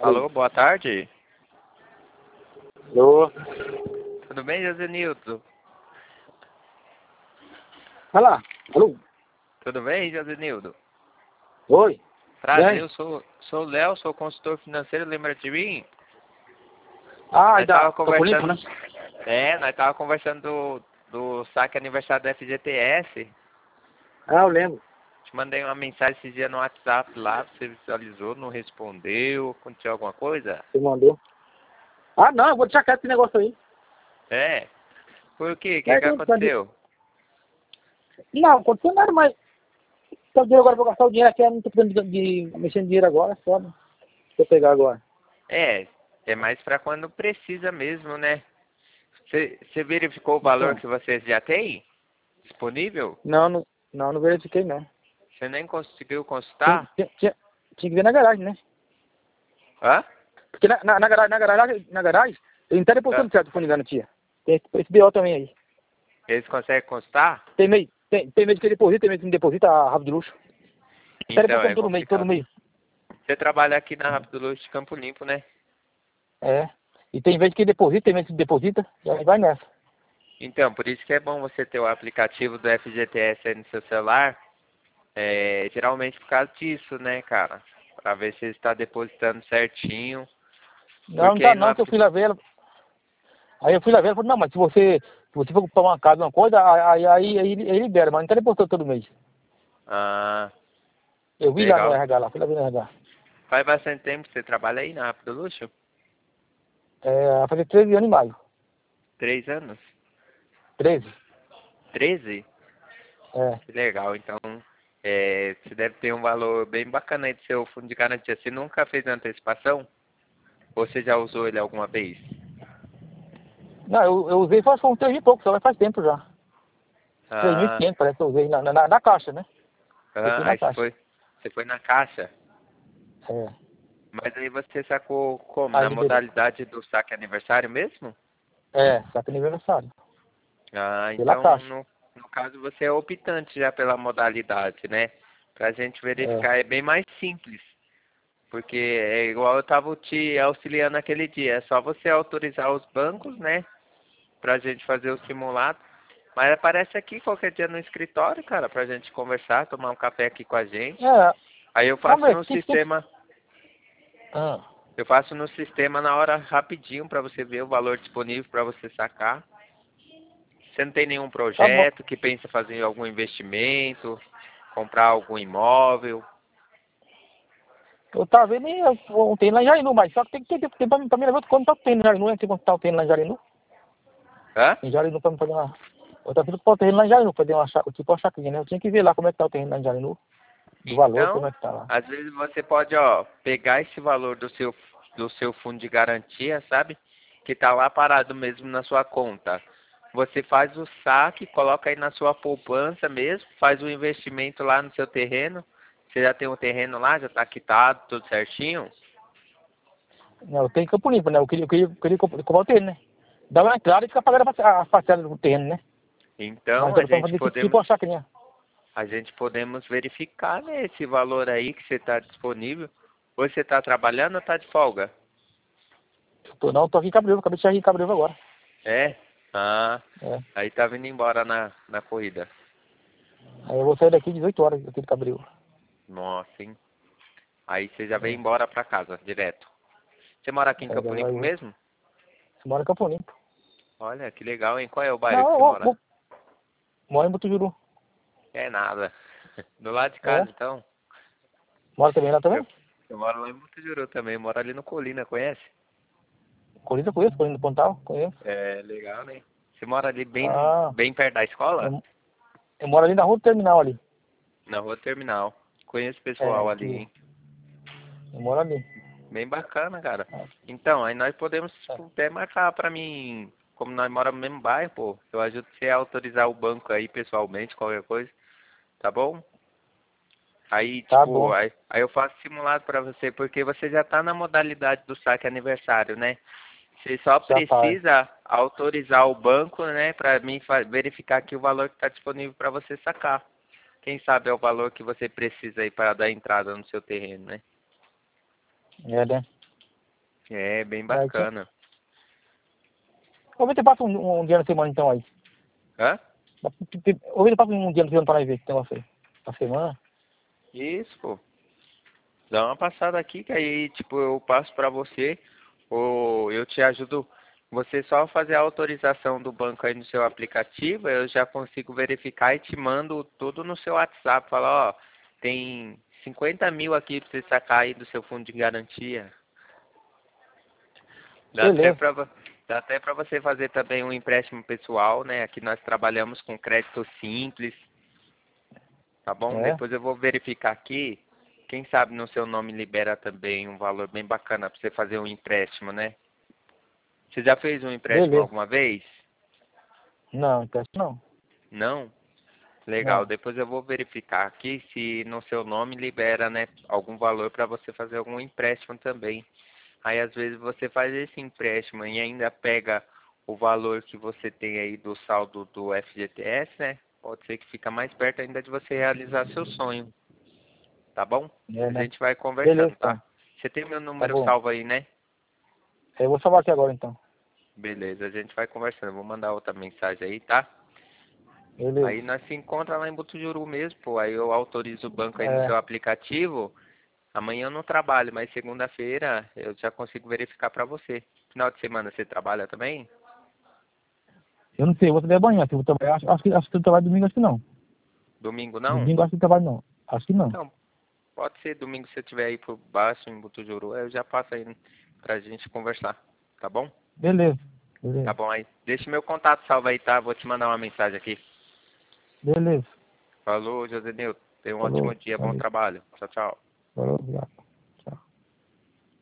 Alô, boa tarde. Alô? Tudo bem, Josenildo? Olha lá. Alô? Tudo bem, Josenildo? Oi? Prazer, Bem? eu sou o Léo, sou consultor financeiro, lembra de mim? Ah, Nós tava Campo Limpo, conversando. né? Nós tava conversando do saque aniversário da FGTS. Ah, eu lembro. Te mandei uma mensagem esse dia no WhatsApp lá, você visualizou, não respondeu, aconteceu alguma coisa? Você mandou. Ah, não, eu vou deixar quieto esse negócio aí. É? Por quê? O que É, que aconteceu? Não, aconteceu nada, mas tá o dinheiro agora, vou gastar o dinheiro aqui, eu não tô precisando de mexer em dinheiro agora, é só, né? Deixa eu pegar agora. É mais pra quando precisa mesmo, né? Você verificou o valor Então, que você já tem disponível? não verifiquei, não. Você nem conseguiu Tinha, consultar? tinha, tinha, tinha que ver na garagem, né? Hã? Porque na garagem, ele não tá depositando certo fundo de garantia. Tem esse BO também aí. Eles conseguem consultar? Tem mês que ele deposita, tem mês que não deposita a rabo de luxo. Tá Então, depositando é todo mês, todo complicado. mês. Você trabalha aqui na Rápido Luxo de Campo Limpo, né? É. E tem vez que deposita, tem vez que deposita, e aí vai nessa. Então, por isso que é bom você ter o aplicativo do FGTS aí no seu celular. Geralmente por causa disso, né, cara? Pra ver se ele está depositando certinho. Não Porque tá aí no não, que eu fui lá ver ela. Aí eu fui lá ver, ela falou, não, mas se você for comprar uma casa, uma coisa, aí libera, mas não tá depositando todo mês. Ah, Eu vi lá no legal. RH lá, fui lá ver no RH. Faz bastante tempo que você trabalha aí na Rápido Luxo? É, vai fazer 13 anos em maio. 3 anos? 13. 13? É. Que legal, então você deve ter um valor bem bacana aí do seu fundo de garantia. Você nunca fez antecipação? Ou você já usou ele alguma vez? Não, eu usei faz uns 3 e pouco, só faz tempo já. Ah, 3.500 parece que eu usei na caixa, né? Eu fui na aí caixa. você foi na caixa. É. Mas aí você sacou como? Aí Na liberou. modalidade do saque aniversário mesmo? É, saca aniversário. Ah, Pela então caixa. no caso você é optante já pela modalidade, né? Pra gente É. verificar é bem mais simples. Porque é igual eu estava te auxiliando naquele dia. É só você autorizar os bancos, né? Pra gente fazer o simulado. Mas aparece aqui qualquer dia no escritório, cara, pra gente conversar, tomar um café aqui com a gente. É. Aí Vamos ver, Ah. eu faço no sistema na hora rapidinho pra você ver o valor disponível pra você sacar. Você não tem nenhum Tá bom. projeto que pensa fazer algum investimento, comprar algum imóvel? Eu tava vendo ontem lá em Jarinu, mas só que tem pra mim ver quando tá tendo em Jarinu, né? Tem quanto tá tendo lá em Jarinu. Hã? Em Jarinu pra me fazer uma. Eu tava vendo o terreno lá em Jarinu, fazer tipo uma chacrinha, né? Eu tinha que ver lá como é que tá o terreno lá em Jarinu, do valor, como Então, é que tá lá. às vezes você pode, ó, pegar esse valor do seu fundo de garantia, sabe? Que tá lá parado mesmo na sua conta. Você faz o saque, coloca aí na sua poupança mesmo, faz o investimento lá no seu terreno. Você já tem um terreno lá, já tá quitado, tudo certinho? Não, eu tenho Campo Limpo, né? Eu queria comprar o terreno, né? Dar uma entrada e ficar pagando as parcelas do terreno, né? Então, Mas dá pra fazer tipo uma chacrinha. a gente podemos verificar, né, esse valor aí que você está disponível. Ou você está trabalhando ou está de folga? Tô aqui em Cabreúva, acabei de sair em Cabreúva agora. É? Ah, É. aí tá vindo embora na corrida. Aí eu vou sair daqui 18 horas aqui de Cabreúva. Nossa, hein? Aí você já vem É. embora pra casa, direto. Você mora aqui em Aí já Campo vai. Limpo mesmo? Você mora em Campo Limpo. Olha, que legal, hein? Qual é o bairro Não, que você mora? moro em Butujuru. É nada. Do lado de É? casa, então. Mora também lá Eu, também? eu moro lá em Butujuru também. Moro ali no Colina, conhece? Colina eu conheço, Colina do Pontal, conheço. É, legal, né? Você mora ali Ah, bem perto da escola? eu, eu moro ali na rua do terminal ali. Na rua Terminal. Conheço pessoal É, ali, hein? eu moro ali. Bem bacana, cara. Então, aí nós podemos É. tipo, até marcar pra mim, como nós moramos no mesmo bairro, pô, eu ajudo você a autorizar o banco aí pessoalmente, qualquer coisa, tá bom? Aí, Tá tipo, bom, aí eu faço simulado pra você, porque você já tá na modalidade do saque aniversário, né? Você só já tá. É. precisa autorizar o banco, né, pra mim verificar aqui o valor que tá disponível pra você sacar. Quem sabe é o valor que você precisa aí para dar entrada no seu terreno, né? É, né? É, bem É, então, bacana. vou ver se eu passo um dia na semana então aí. Hã? Vou ver se eu passo um dia na semana para ver esse negócio aí. Na semana. Isso, pô. Dá uma passada aqui que aí, tipo, eu passo pra você, ou eu te ajudo. Você só fazer a autorização do banco aí no seu aplicativo, eu já consigo verificar e te mando tudo no seu WhatsApp. Fala, ó, tem 50 mil aqui pra você sacar aí do seu fundo de garantia. Dá até Beleza. pra, dá até pra você fazer também um empréstimo pessoal, né? Aqui nós trabalhamos com crédito simples, tá bom? É. Depois eu vou verificar aqui. Quem sabe no seu nome libera também um valor bem bacana pra você fazer um empréstimo, né? Você já fez um empréstimo Beleza. alguma vez? Não, então não. Não? Legal. Não. Depois eu vou verificar aqui se no seu nome libera, né, algum valor para você fazer algum empréstimo também. Aí às vezes você faz esse empréstimo e ainda pega o valor que você tem aí do saldo do FGTS, né? Pode ser que fica mais perto ainda de você realizar seu sonho, tá bom? É, A né? gente vai Beleza, conversando, tá? então. Você tem meu Tá número bom. salvo aí, né? Eu vou salvar aqui agora então. Beleza, a gente vai conversando. Vou mandar outra mensagem aí, tá? Beleza. Aí nós se encontra lá em Butujuru mesmo, pô. Aí eu autorizo o banco aí no É. seu aplicativo. Amanhã eu não trabalho, mas segunda-feira eu já consigo verificar pra você. Final de semana você trabalha também? Eu não sei, eu vou trabalhar amanhã. Se eu vou trabalhar, acho que eu trabalho domingo, acho que não. Domingo não? Domingo acho que eu trabalho não. Acho que não. Então, pode ser domingo se você estiver aí por baixo em Butujuru. Aí eu já passo aí pra gente conversar. Tá bom? Beleza. Tá Beleza. bom aí. Deixa meu contato salvo aí, tá? Vou te mandar uma mensagem aqui. Beleza. Falou, José Nilton. Tenha um ótimo Falou. dia, bom Valeu. trabalho. Tchau, tchau. Falou. Obrigado.